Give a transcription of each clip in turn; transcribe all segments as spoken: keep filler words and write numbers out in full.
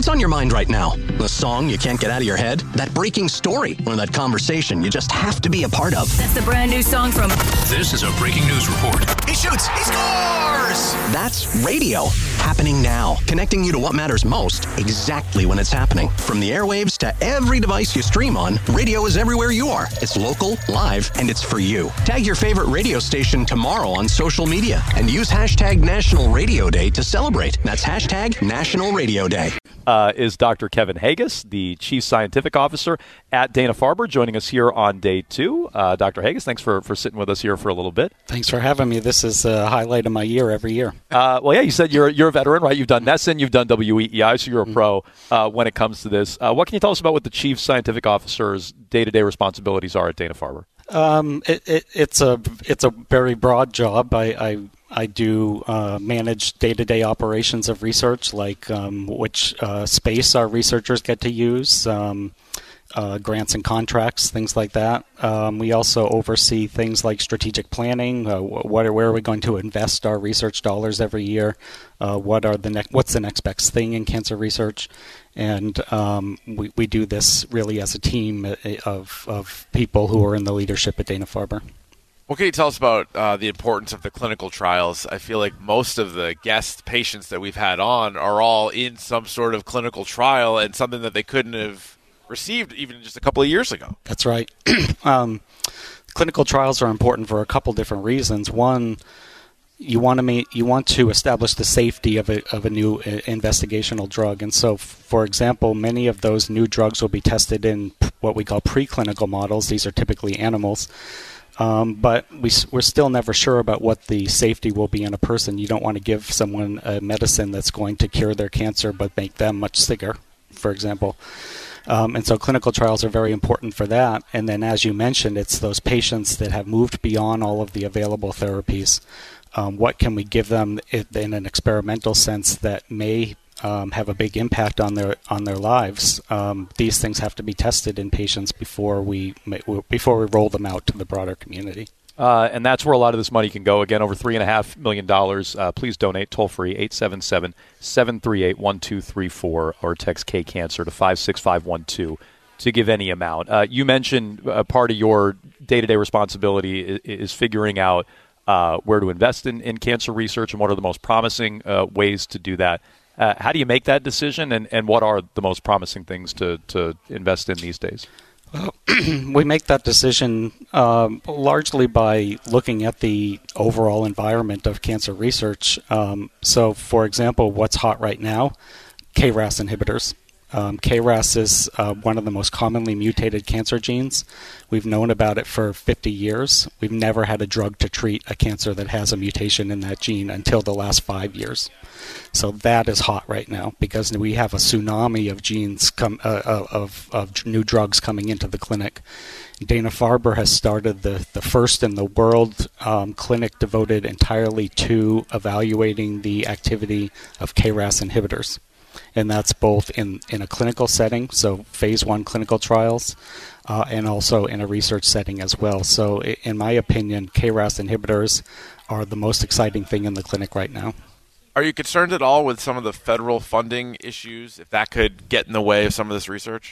What's on your mind right now? The song you can't get out of your head? That breaking story? Or that conversation you just have to be a part of? That's the brand new song from... This is a breaking news report. He shoots! He scores! That's radio. Happening now. Connecting you to what matters most, exactly when it's happening. From the airwaves to every device you stream on, radio is everywhere you are. It's local, live, and it's for you. Tag your favorite radio station tomorrow on social media and use hashtag National Radio Day to celebrate. That's hashtag National Radio Day. Uh, is Doctor Kevin Haggis, the Chief Scientific Officer at Dana-Farber, joining us here on day two. Uh, Doctor Haggis, thanks for, for sitting with us here for a little bit. Thanks for having me. This is a highlight of my year every year. Uh, well, yeah, you said you're you're a veteran, right? You've done Nesson, you've done W E E I, so you're a mm-hmm. pro uh, when it comes to this. Uh, what can you tell us about what the Chief Scientific Officer's day-to-day responsibilities are at Dana-Farber? Um, it, it, it's a it's a very broad job. I, I I do uh, manage day-to-day operations of research, like um, which uh, space our researchers get to use, um, uh, grants and contracts, things like that. Um, we also oversee things like strategic planning. Uh, what are, where are we going to invest our research dollars every year? Uh, what are the next? What's the next best thing in cancer research? And um, we we do this really as a team of of people who are in the leadership at Dana-Farber. What can you tell us about uh, the importance of the clinical trials? I feel like most of the guest patients that we've had on are all in some sort of clinical trial and something that they couldn't have received even just a couple of years ago. That's right. um, clinical trials are important for a couple different reasons. One, you want to make, you want to establish the safety of a of a new investigational drug, and so, for example, many of those new drugs will be tested in what we call preclinical models. These are typically animals. Um, but we, we're still never sure about what the safety will be in a person. You don't want to give someone a medicine that's going to cure their cancer but make them much sicker, for example. Um, and so clinical trials are very important for that. And then, as you mentioned, it's those patients that have moved beyond all of the available therapies. Um, what can we give them in an experimental sense that may Um, have a big impact on their on their lives? Um, these things have to be tested in patients before we before we roll them out to the broader community. Uh, and that's where a lot of this money can go. Again, over three and a half million dollars. Uh, please donate toll free eight seven seven, seven three eight, one two three four or text K Cancer to five six five one two to give any amount. Uh, you mentioned uh, part of your day to day responsibility is, is figuring out uh, where to invest in, in cancer research and what are the most promising uh, ways to do that. Uh, how do you make that decision, and, and what are the most promising things to, to invest in these days? Well, we make that decision um, largely by looking at the overall environment of cancer research. Um, so, for example, what's hot right now? K R A S inhibitors. Um, K R A S is uh, one of the most commonly mutated cancer genes. We've known about it for fifty years. We've never had a drug to treat a cancer that has a mutation in that gene until the last five years. So that is hot right now because we have a tsunami of genes, come, uh, of, of new drugs coming into the clinic. Dana-Farber has started the, the first in the world um, clinic devoted entirely to evaluating the activity of K R A S inhibitors. And that's both in, in a clinical setting, so phase one clinical trials, uh, and also in a research setting as well. So in my opinion, K R A S inhibitors are the most exciting thing in the clinic right now. Are you concerned at all with some of the federal funding issues, if that could get in the way of some of this research?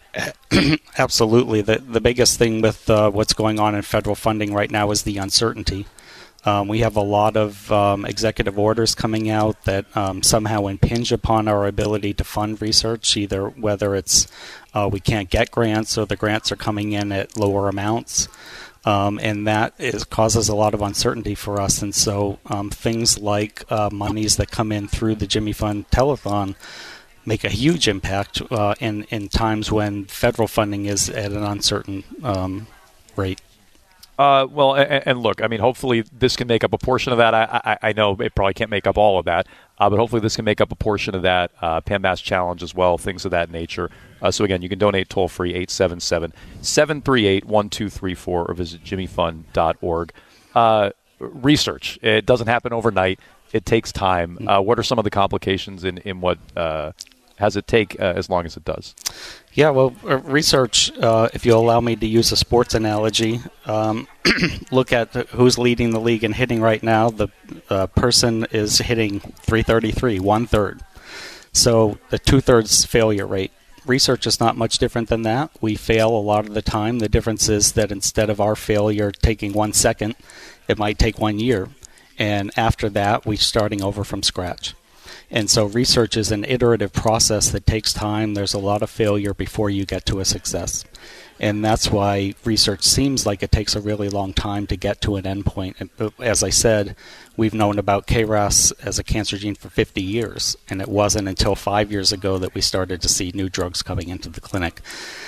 Absolutely. The, the biggest thing with uh, what's going on in federal funding right now is the uncertainty. Um, we have a lot of um, executive orders coming out that um, somehow impinge upon our ability to fund research, either whether it's uh, we can't get grants or the grants are coming in at lower amounts. Um, and that is, causes a lot of uncertainty for us. And so um, things like uh, monies that come in through the Jimmy Fund Telethon make a huge impact uh, in, in times when federal funding is at an uncertain um, rate. Uh, well, and, and look, I mean, hopefully this can make up a portion of that. I, I, I know it probably can't make up all of that, uh, but hopefully this can make up a portion of that. Uh, PAMBAS Challenge as well, things of that nature. Uh, so again, you can donate toll free eight seven seven, seven three eight, one two three four or visit jimmy fund dot org. Uh, research, it doesn't happen overnight. It takes time. Uh, what are some of the complications in, in what uh, has it take uh, as long as it does? Yeah, well, uh, research, uh, if you'll allow me to use a sports analogy, um, look at who's leading the league in hitting right now. The uh, person is hitting three thirty-three, one-third. So the two-thirds failure rate. Research is not much different than that. We fail a lot of the time. The difference is that instead of our failure taking one second, it might take one year. And after that, we're starting over from scratch. And so research is an iterative process that takes time. There's a lot of failure before you get to a success. And that's why research seems like it takes a really long time to get to an endpoint. As I said, we've known about K R A S as a cancer gene for fifty years, and it wasn't until five years ago that we started to see new drugs coming into the clinic.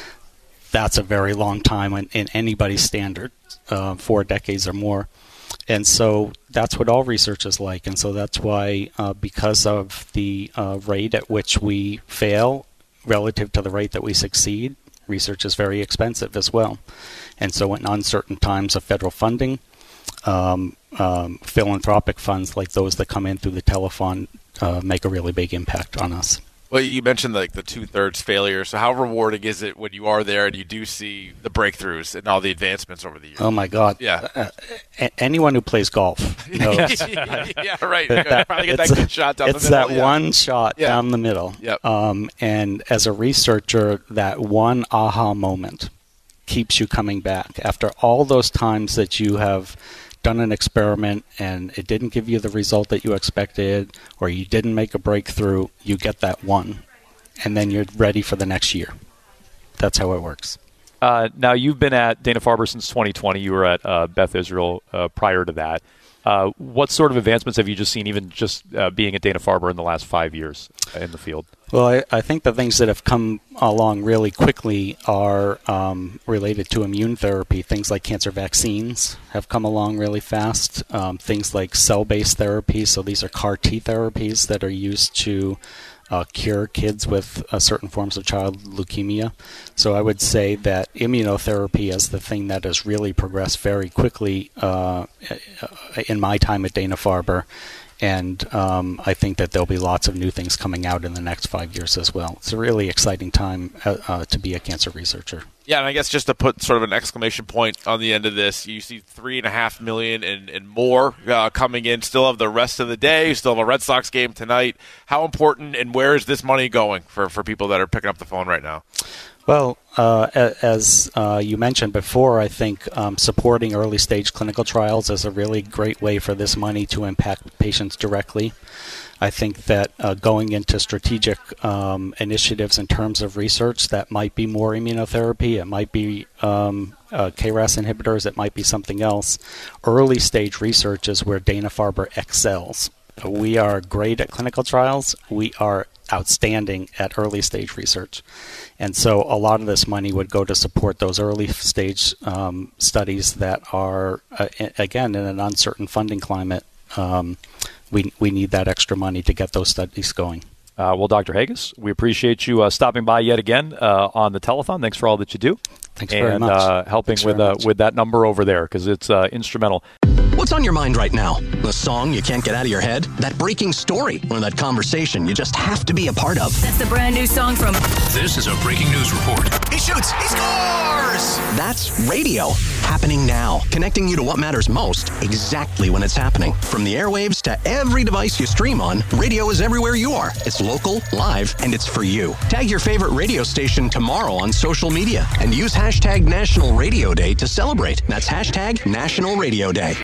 That's a very long time in, in anybody's standard, uh, four decades or more. And so that's what all research is like. And so that's why, uh, because of the uh, rate at which we fail relative to the rate that we succeed, research is very expensive as well. And so in uncertain times of federal funding, um, um, philanthropic funds like those that come in through the telefund uh, make a really big impact on us. Well, you mentioned like the two-thirds failure. So how rewarding is it when you are there and you do see the breakthroughs and all the advancements over the years? Oh, my God. Yeah. Uh, a- anyone who plays golf knows. Yeah, right. That, Probably get that it's good shot down it's the middle. that yeah. one shot Yeah. down the middle. Yep. Um, and as a researcher, that one aha moment keeps you coming back. After all those times that you have done an experiment and it didn't give you the result that you expected, or you didn't make a breakthrough, you get that one. And then you're ready for the next year. That's how it works. Uh, now, you've been at Dana-Farber since twenty twenty. You were at uh, Beth Israel uh, prior to that. Uh, what sort of advancements have you just seen, even just uh, being at Dana-Farber in the last five years in the field? Well, I, I think the things that have come along really quickly are um, related to immune therapy. Things like cancer vaccines have come along really fast. Um, things like cell-based therapies. So these are C A R T therapies that are used to Uh, cure kids with uh, certain forms of child leukemia. So I would say that immunotherapy is the thing that has really progressed very quickly uh, in my time at Dana-Farber. And um, I think that there'll be lots of new things coming out in the next five years as well. It's a really exciting time uh, uh, to be a cancer researcher. Yeah, and I guess just to put sort of an exclamation point on the end of this, you see three and a half million and, and more uh, coming in. Still have the rest of the day. Still have a Red Sox game tonight. How important and where is this money going for, for people that are picking up the phone right now? Well, uh, as uh, you mentioned before, I think um, supporting early-stage clinical trials is a really great way for this money to impact patients directly. I think that uh, going into strategic um, initiatives in terms of research, that might be more immunotherapy, it might be um, uh, K R A S inhibitors, it might be something else. Early-stage research is where Dana-Farber excels. We are great at clinical trials. We are outstanding at early stage research. And so a lot of this money would go to support those early stage um, studies that are, uh, again, in an uncertain funding climate. Um, we, we need that extra money to get those studies going. Uh, well, Doctor Hagas, we appreciate you uh, stopping by yet again uh, on the telethon. Thanks for all that you do. Thanks and, very much. uh, helping Thanks with uh, with that number over there, because it's uh, instrumental. What's on your mind right now? The song you can't get out of your head? That breaking story? Or that conversation you just have to be a part of? That's the brand new song from... This is a breaking news report. He shoots. He scores! That's radio. Happening now. Connecting you to what matters most exactly when it's happening. From the airwaves to every device you stream on, radio is everywhere you are. It's local, live, and it's for you. Tag your favorite radio station tomorrow on social media and use hashtag National Radio Day to celebrate. That's hashtag National Radio Day.